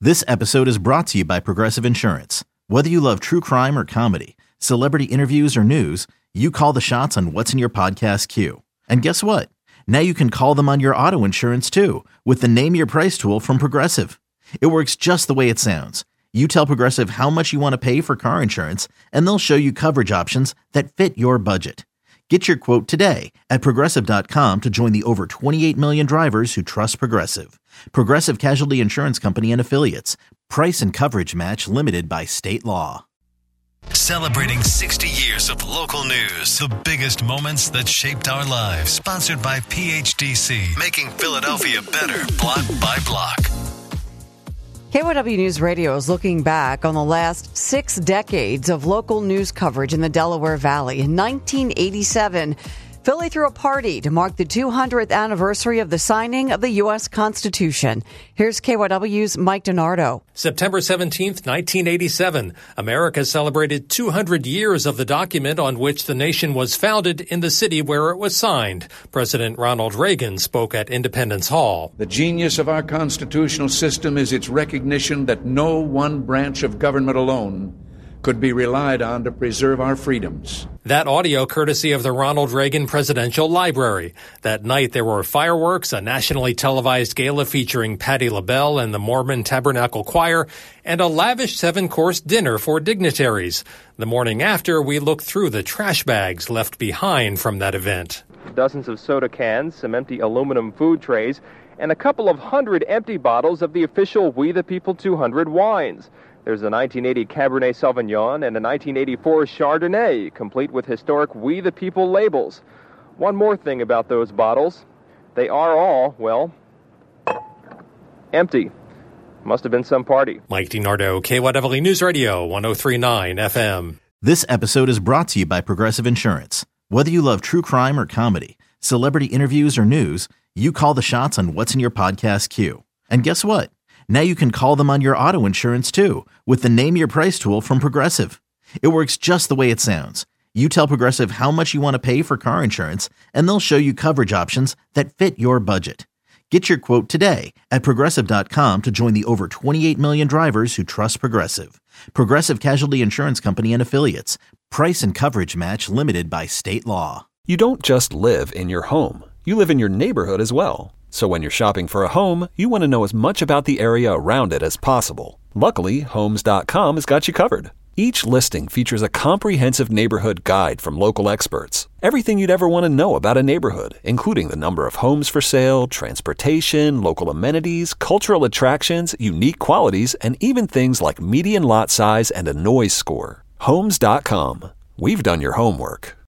This episode is brought to you by Progressive Insurance. Whether you love true crime or comedy, celebrity interviews or news, you call the shots on what's in your podcast queue. And guess what? Now you can call them on your auto insurance too with the Name Your Price tool from Progressive. It works just the way it sounds. You tell Progressive how much you want to pay for car insurance, and they'll show you coverage options that fit your budget. Get your quote today at Progressive.com to join the over 28 million drivers who trust Progressive. Progressive Casualty Insurance Company and Affiliates. Price and coverage match limited by state law. Celebrating 60 years of local news. The biggest moments that shaped our lives. Sponsored by PHDC. Making Philadelphia better block by block. KYW News Radio is looking back on the last 6 decades of local news coverage in the Delaware Valley. In 1987, Philly threw a party to mark the 200th anniversary of the signing of the U.S. Constitution. Here's KYW's Mike DiNardo. September 17th, 1987, America celebrated 200 years of the document on which the nation was founded in the city where it was signed. President Ronald Reagan spoke at Independence Hall. The genius of our constitutional system is its recognition that no one branch of government alone could be relied on to preserve our freedoms. That audio courtesy of the Ronald Reagan Presidential Library. That night there were fireworks, a nationally televised gala featuring Patti LaBelle and the Mormon Tabernacle Choir, and a lavish 7-course dinner for dignitaries. The morning after, we looked through the trash bags left behind from that event. Dozens of soda cans, some empty aluminum food trays, and a couple of hundred empty bottles of the official We the People 200 wines. There's a 1980 Cabernet Sauvignon and a 1984 Chardonnay, complete with historic We the People labels. One more thing about those bottles. They are all, well, empty. Must have been some party. Mike DiNardo, KYW News Radio, 103.9 FM. This episode is brought to you by Progressive Insurance. Whether you love true crime or comedy, celebrity interviews or news, you call the shots on what's in your podcast queue. And guess what? Now you can call them on your auto insurance too with the Name Your Price tool from Progressive. It works just the way it sounds. You tell Progressive how much you want to pay for car insurance, and they'll show you coverage options that fit your budget. Get your quote today at Progressive.com to join the over 28 million drivers who trust Progressive. Progressive Casualty Insurance Company and Affiliates. Price and coverage match limited by state law. You don't just live in your home. You live in your neighborhood as well. So when you're shopping for a home, you want to know as much about the area around it as possible. Luckily, Homes.com has got you covered. Each listing features a comprehensive neighborhood guide from local experts. Everything you'd ever want to know about a neighborhood, including the number of homes for sale, transportation, local amenities, cultural attractions, unique qualities, and even things like median lot size and a noise score. Homes.com. We've done your homework.